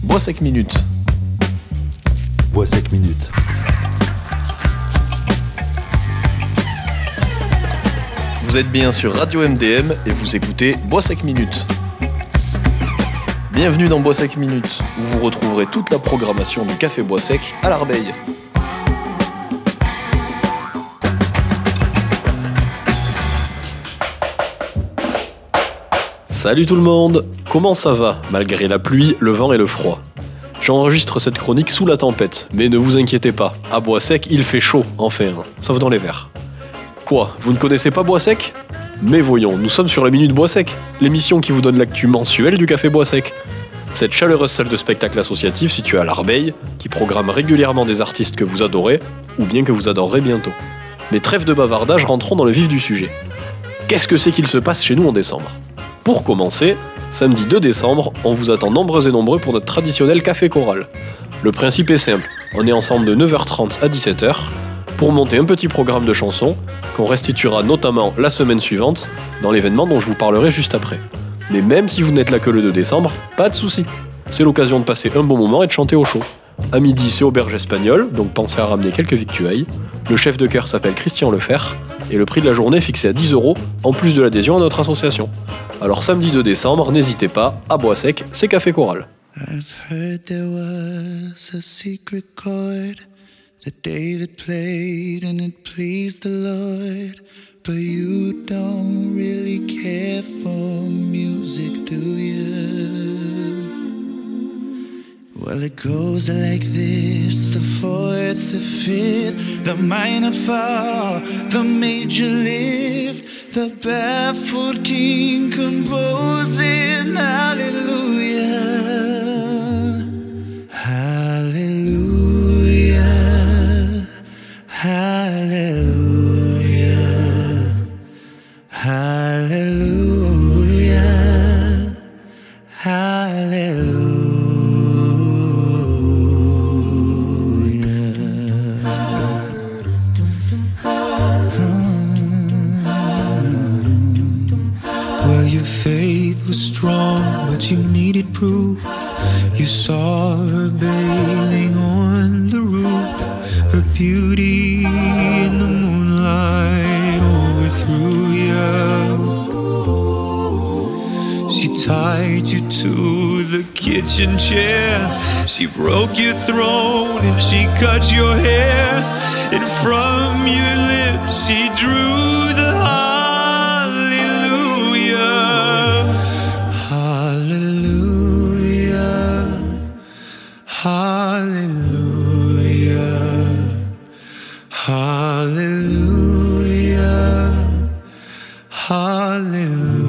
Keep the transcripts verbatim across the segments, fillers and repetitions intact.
Boissec Minute. Boissec Minute. Vous êtes bien sur Radio M D M et vous écoutez Boissec Minute. Bienvenue dans Boissec Minute, où vous retrouverez toute la programmation du Café Boissec à l'Arbeille. Salut tout le monde, comment ça va, malgré la pluie, le vent et le froid? J'enregistre cette chronique sous la tempête, mais ne vous inquiétez pas, à Boissec il fait chaud, enfin, sauf dans les verres. Quoi, vous ne connaissez pas Boissec? Mais voyons, nous sommes sur la Minute Boissec, l'émission qui vous donne l'actu mensuelle du Café Boissec. Cette chaleureuse salle de spectacle associative située à l'Arbeille, qui programme régulièrement des artistes que vous adorez, ou bien que vous adorerez bientôt. Mais trêve de bavardage, rentrons dans le vif du sujet. Qu'est-ce que c'est qu'il se passe chez nous en décembre? Pour commencer, samedi deux décembre, on vous attend nombreux et nombreux pour notre traditionnel café choral. Le principe est simple, on est ensemble de neuf heures trente à dix-sept heures pour monter un petit programme de chansons qu'on restituera notamment la semaine suivante dans l'événement dont je vous parlerai juste après. Mais même si vous n'êtes là que le deux décembre, pas de souci. C'est l'occasion de passer un bon moment et de chanter au chaud. À midi, c'est auberge espagnole, donc pensez à ramener quelques victuailles. Le chef de chœur s'appelle Christian Lefer, et le prix de la journée est fixé à dix euros, en plus de l'adhésion à notre association. Alors samedi deux décembre, n'hésitez pas, à Boissec, c'est Café Choral. I've heard there was a secret chord that David played and it pleased the Lord. But you don't really care for music, do you? Well, it goes like this: the fourth, the fifth, the minor fall, the major lift, the baffled king composing hallelujah, hallelujah, hallelujah, hallelujah, hallelujah. Faith was strong, but you needed proof. You saw her bathing on the roof, her beauty in the moonlight overthrew you. She tied you to the kitchen chair, she broke your throne and she cut your hair, and from your lips she drew the heart. Hallelujah, hallelujah, hallelujah.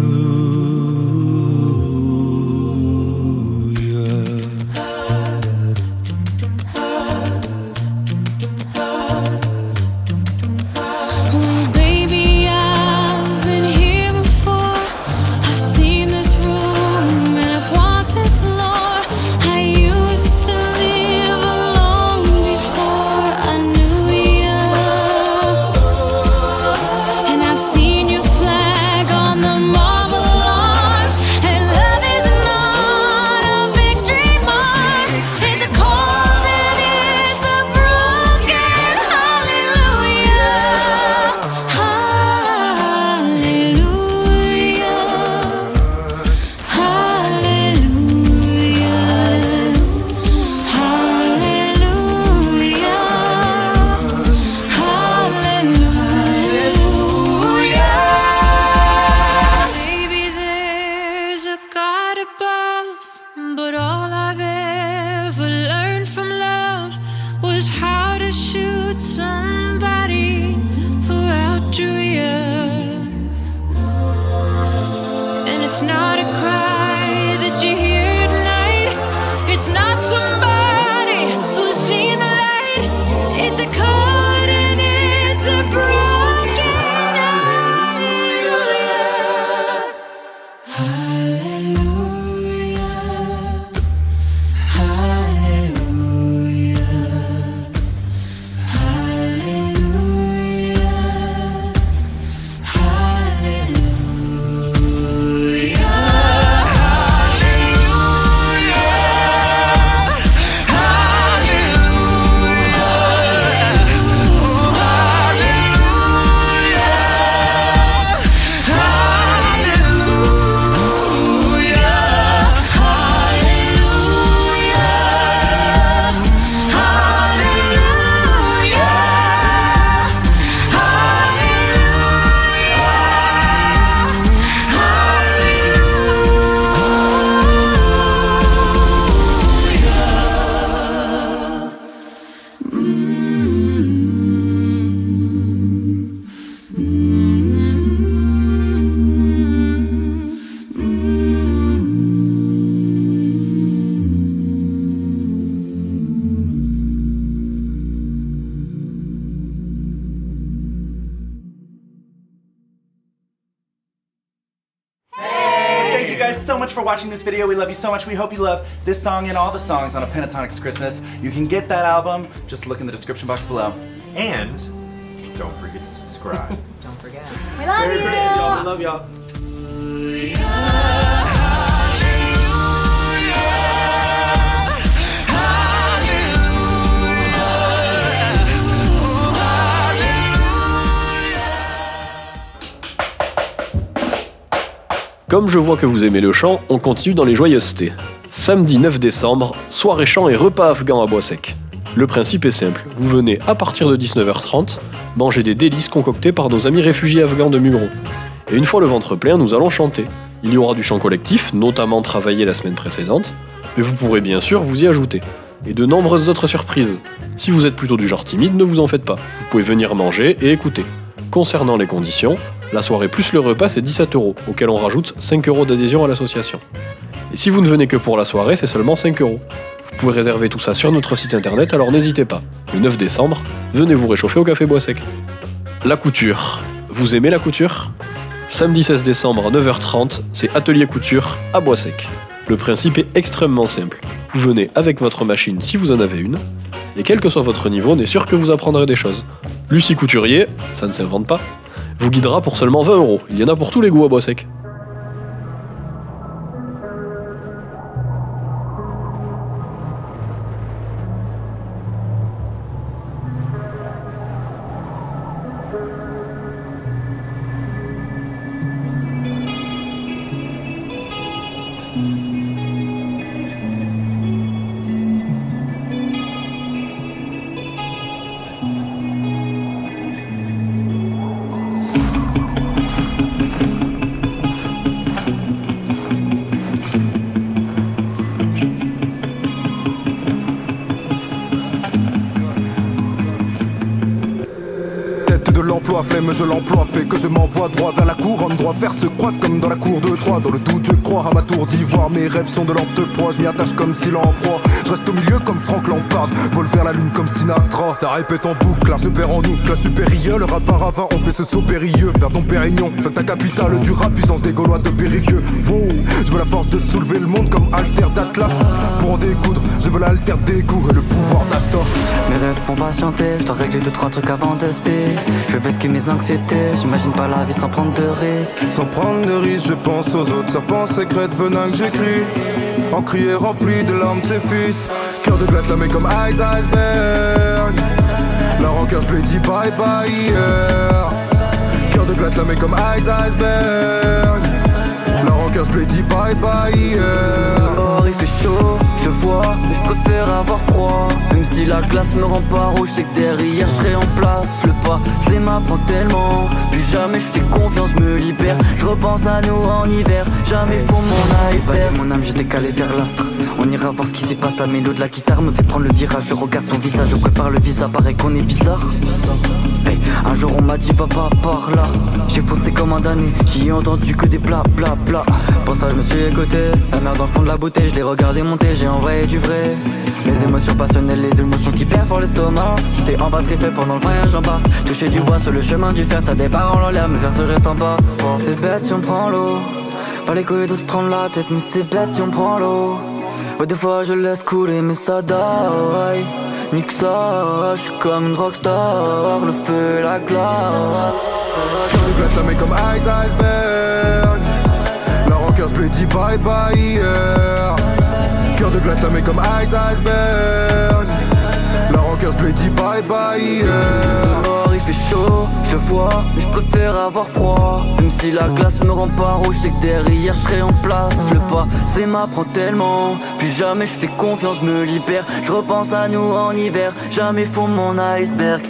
Oh, baby, I've been here before. I've seen this room and I've walked this floor. I used to live alone before I knew you, and I've seen your flag on the marble arch. And love is not a victory march, it's a cold and it's a broken hallelujah, hallelujah, hallelujah, hallelujah, hallelujah. Maybe there's a God above, but all I've ever learned from love was how to shoot somebody who outdrew you. And it's not a cry that you hear tonight, it's not somebody who's seen the light, it's a chord and it's a broken hallelujah, hallelujah, hallelujah, hallelujah, hallelujah. for watching this video. We love you so much. We hope you love this song and all the songs on A Pentatonics Christmas. You can get that album. Just look in the description box below. And don't forget to subscribe. Don't forget. We love Very you. great, y'all. We love y'all. Comme je vois que vous aimez le chant, on continue dans les joyeusetés. Samedi neuf décembre, soirée chant et repas afghan à Bois-Sec. Le principe est simple, vous venez à partir de dix-neuf heures trente, manger des délices concoctés par nos amis réfugiés afghans de Mugron. Et une fois le ventre plein, nous allons chanter. Il y aura du chant collectif, notamment travaillé la semaine précédente, mais vous pourrez bien sûr vous y ajouter. Et de nombreuses autres surprises. Si vous êtes plutôt du genre timide, ne vous en faites pas. Vous pouvez venir manger et écouter. Concernant les conditions, la soirée plus le repas c'est dix-sept euros, auquel on rajoute cinq euros d'adhésion à l'association. Et si vous ne venez que pour la soirée, c'est seulement cinq euros. Vous pouvez réserver tout ça sur notre site internet, alors n'hésitez pas. Le neuf décembre, venez vous réchauffer au Café Bois-Sec. La couture. Vous aimez la couture ? Samedi seize décembre à neuf heures trente, c'est Atelier Couture à Bois-Sec. Le principe est extrêmement simple. Vous venez avec votre machine si vous en avez une, et quel que soit votre niveau, on est sûr que vous apprendrez des choses. Lucie Couturier, ça ne s'invente pas, vous guidera pour seulement vingt euros. Il y en a pour tous les goûts à Bois-Sec. L'emploi flemme, je l'emploie, fait que je m'envoie droit vers la couronne. Droit vers se croise comme dans la cour de Troie. Dans le doute je crois à ma tour d'ivoire. Mes rêves sont de lente proie, je m'y attache comme s'il en proie. Je reste au milieu comme Frank Lampard, vole vers la lune comme Sinatra. Ça répète en boucle, l'art se perd en nous. Classe supérieure, le rap paravent, on fait ce saut périlleux vers ton Pérignon, fait ta capitale du rap, puissance des Gaulois de Périgueux. Wow, je veux la force de soulever le monde comme Alter d'Atlas. Pour en découdre, je veux l'alter des goûts et le pouvoir d'Astor. Mes rêves font patienter, je dois régler deux trois trucs avant de speak. Je vais vesquer mes anxiétés, j'imagine pas la vie sans prendre de risques. Sans prendre de risques, je pense aux autres serpents secrètes venin que j'écris. Encrier rempli de larmes de ses fils. Cœur de glace lamé comme Ice Iceberg. La rancœur je lui ai dit bye bye hier. Cœur de glace lamé comme Ice Iceberg. La rancœur je lui ai dit bye bye hier. Dehors il fait chaud, je vois, mais je préfère avoir froid. Même si la glace me rend pas rouge, c'est que derrière je serai en place. Le passé m'apprend tellement, plus jamais je fais confiance, me libère. Je repense à nous en hiver, jamais faut mon iceberg. Mon âme, j'ai décalé vers l'astre. On ira voir ce qui s'y passe, la mélodie de la guitare me fait prendre le virage. Je regarde son visage, je prépare le visa, paraît qu'on est bizarre. Hey, un jour on m'a dit va pas par là. J'ai foncé comme un damné, j'y ai entendu que des bla bla bla. Pour ça je me suis écouté, la merde dans le fond de la bouteille, je l'ai regardé monter, j'ai envoyé du vrai. Les émotions passionnelles, les émotions qui perdent fort l'estomac. J'étais en batterie fait pendant le voyage en barque. Toucher du bois sur le chemin du fer, t'as des paroles en l'air, mais perso je reste en bas. C'est bête si on prend l'eau, pas les couilles de se prendre la tête, mais c'est bête si on prend l'eau. Ouais des fois je laisse couler mais ça die. Nique ça, j'suis comme une rockstar, le feu et la glace. Cœur de glace lamé comme Ice Iceberg. La rancœur je lui ai dit bye bye hier. Cœur de glace lamé comme Ice Iceberg. La rancœur je lui ai dit bye bye hier. Dehors il fait chaud, je vois, mais je préfère avoir froid. Même si la glace me rend pas rouge, c'est que derrière je serai en place. Le passé m'apprend tellement, plus jamais je fais confiance, me libère. Je repense à nous en hiver, jamais faut mon iceberg.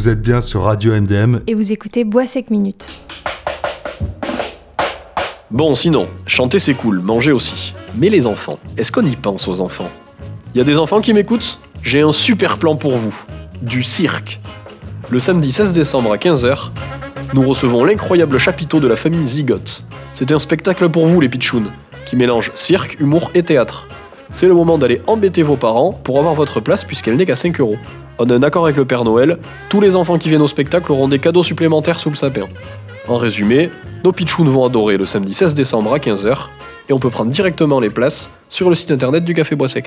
Vous êtes bien sur Radio M D M. Et vous écoutez Boissec Minute. Bon, sinon, chanter c'est cool, manger aussi. Mais les enfants, est-ce qu'on y pense aux enfants ? Il y a des enfants qui m'écoutent ? J'ai un super plan pour vous. Du cirque. Le samedi seize décembre à quinze heures, nous recevons l'incroyable chapiteau de la famille Zigote. C'est un spectacle pour vous les pitchouns, qui mélange cirque, humour et théâtre. C'est le moment d'aller embêter vos parents pour avoir votre place puisqu'elle n'est qu'à cinq euros. On a un accord avec le Père Noël, tous les enfants qui viennent au spectacle auront des cadeaux supplémentaires sous le sapin. En résumé, nos pitchouns vont adorer le samedi seize décembre à quinze heures et on peut prendre directement les places sur le site internet du Café Boissec.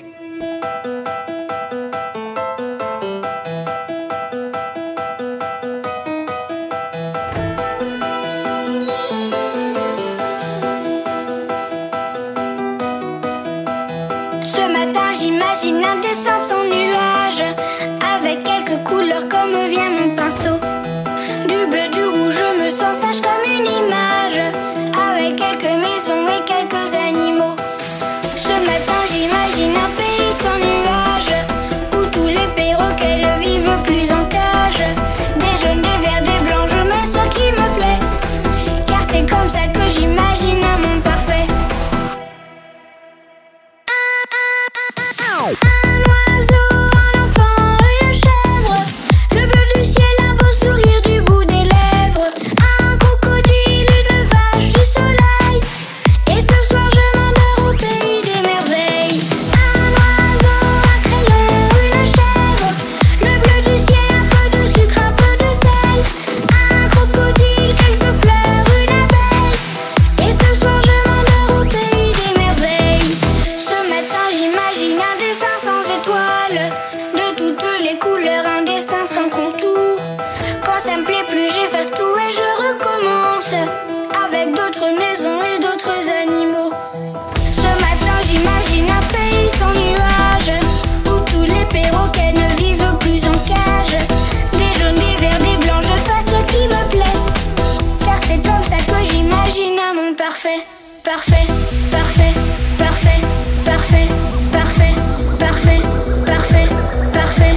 Ce matin j'imagine un dessin sans nuage, avec quelques couleurs comme vient mon pinceau. Du bleu, du rouge, je me sens sage comme une image, avec quelques maisons et quelques animaux. Ce matin j'imagine un pays sans nuage, où tous les perroquets ne vivent plus en cage. Des jaunes, des verts, des blancs, je mets ce qui me plaît, car c'est comme ça que j'imagine un monde parfait. Un oiseau, un enfant, une chèvre, le bleu du ciel, un beau sourire du bout des lèvres, un crocodile, une vache, du soleil, et ce soir je m'endors au pays des merveilles. Un oiseau, un crayon, une chèvre, le bleu du ciel, un peu de sucre, un peu de sel, un crocodile, quelques fleurs, une abeille, et ce soir je m'endors au pays des merveilles. Ce matin j'imagine un dessin sans étoiles, de toutes les couleurs, un dessin sans contour. Quand ça me plaît plus, j'efface tout et je recommence, avec d'autres maisons et d'autres animaux. Ce matin j'imagine un pays sans nuages, où tous les perroquets ne vivent plus en cage. Des jaunes, des verts, des blancs, je fais ce qui me plaît, car c'est comme ça que j'imagine un monde parfait. Parfait, parfait, parfait, parfait, parfait, parfait, parfait, parfait.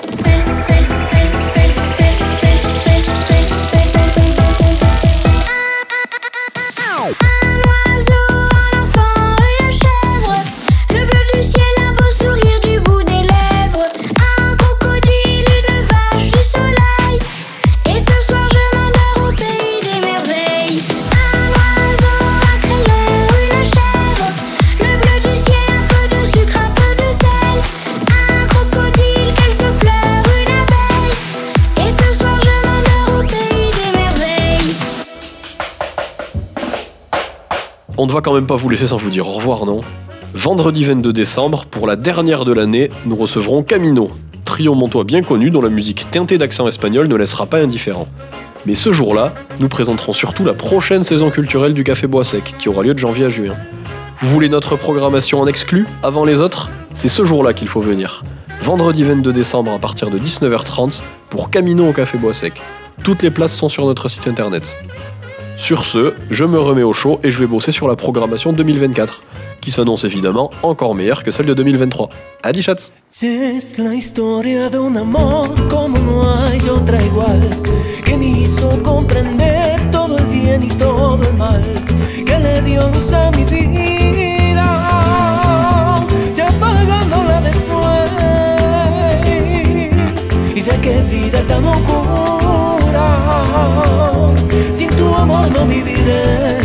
Un oiseau, un enfant, une chèvre, le bleu du ciel, un beau sourire du bout des lèvres, un crocodile, une vache, du soleil, et ce soir je m'endors au pays des merveilles. Un oiseau, un crayon, une chèvre, le bleu du ciel, un peu de sucre, un peu de sel, un crocodile, quelques fleurs, une abeille, et ce soir je m'endors au pays des merveilles. On ne va quand même pas vous laisser sans vous dire au revoir, non ? Vendredi vingt-deux décembre, pour la dernière de l'année, nous recevrons Camino, trio montois bien connu dont la musique teintée d'accent espagnol ne laissera pas indifférent. Mais ce jour-là, nous présenterons surtout la prochaine saison culturelle du Café Boissec, qui aura lieu de janvier à juin. Vous voulez notre programmation en exclu, avant les autres ? C'est ce jour-là qu'il faut venir. Vendredi vingt-deux décembre à partir de dix-neuf heures trente, pour Camino au Café Boissec. Toutes les places sont sur notre site internet. Sur ce, je me remets au chaud et je vais bosser sur la programmation deux mille vingt-quatre, qui s'annonce évidemment encore meilleure que celle de deux mille vingt-trois. Adi chats! Es la historia de un amor como no hay otra igual, que me hizo comprender todo el bien y todo el mal, que le dio luz a mi vida, ya pagándola después, y sé que vida tan oscura, sin tu amor no viviré.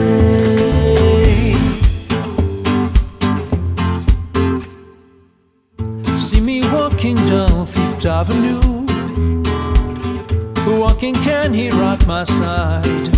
See me walking down Fifth Avenue, walking can he at my side.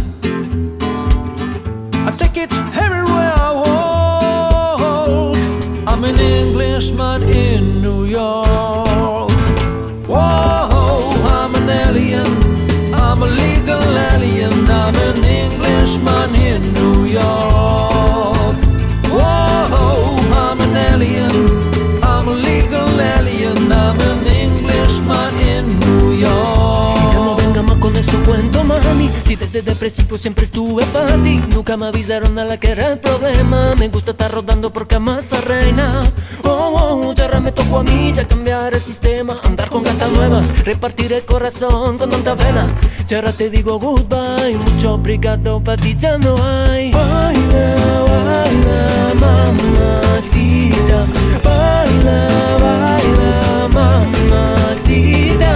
I take it everywhere I walk. I'm an Englishman in New York. Whoa, I'm an alien, I'm a legal alien. I'm an Englishman in New York. Whoa, I'm an alien, I'm a legal alien. I'm an Englishman in New York. Y ya no venga más con esos cuentos, mami. Si desde desde el principio siempre estuve para ti. Nunca me avisaron a la que era el problema. Me gusta estar rodando porque amas a reina. Oh, oh, ya ahora me tocó a mí ya cambiar el sistema. Andar con gatas nuevas, repartir el corazón con tanta pena. Ya ahora te digo goodbye, mucho obrigado, pa' ti ya no hay. Baila, baila, mamacita. Baila, baila, mamacita.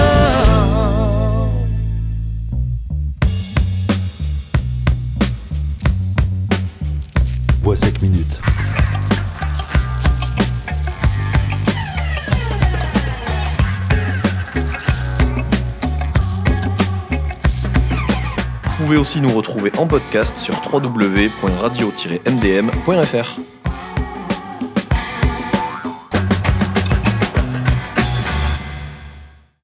Boissec Minute. Vous pouvez aussi nous retrouver en podcast sur w w w point radio tiret m d m point f r.